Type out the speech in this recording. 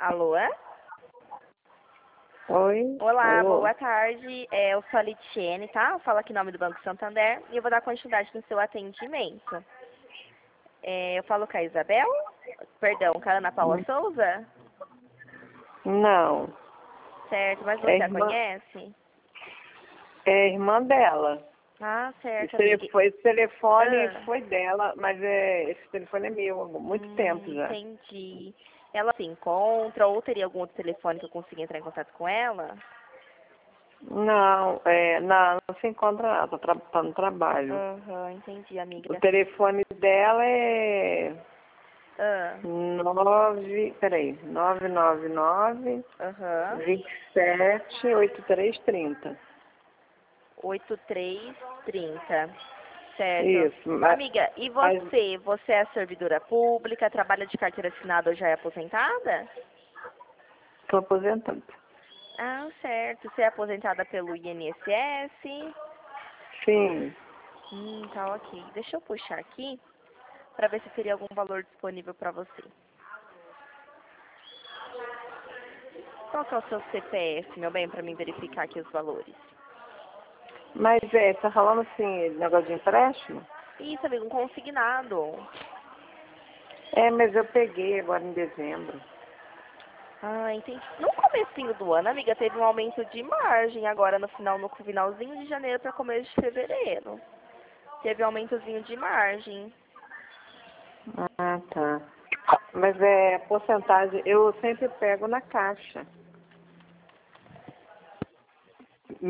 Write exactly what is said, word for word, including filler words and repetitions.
Alô? Oi. Olá, Alô. boa tarde. É, eu sou a Litiene, tá? Eu falo aqui em nome do Banco Santander e eu vou dar continuidade no seu atendimento. É, eu falo com a Isabel? Perdão, com a Ana Paula Souza? Não. Certo, mas É você a irmã, conhece? é irmã dela. Ah, certo, Esse, amiga. telefone, esse telefone Ah, foi dela, mas é, esse telefone é meu há muito hum, tempo já. entendi. Ela se encontra ou teria algum outro telefone que eu consiga entrar em contato com ela? Não, é, não, não se encontra nada, tá, tra- tá no trabalho. Aham, entendi, O amiga. telefone dela é Ah, nove, peraí, nove nove nove, aham. vinte e sete, oitenta e três trinta. oito três trinta. Certo. Isso, mas, Amiga, e mas você? Você é servidora pública, trabalha de carteira assinada ou já é aposentada? tô aposentando. Ah, certo. Você é aposentada pelo I N S S? Sim. Hum, tá ok. Deixa eu puxar aqui para ver se teria algum valor disponível para você. Qual que é o seu C P F, meu bem, para mim verificar aqui os valores? Mas é, tá falando assim, negócio de empréstimo? Isso, amigo, um consignado. É, mas eu peguei agora em dezembro. Ah, entendi. No comecinho do ano, amiga, teve um aumento de margem agora no final, no finalzinho de janeiro para começo de fevereiro. Teve um aumentozinho de margem. Ah, tá. Mas é porcentagem, eu sempre pego na caixa.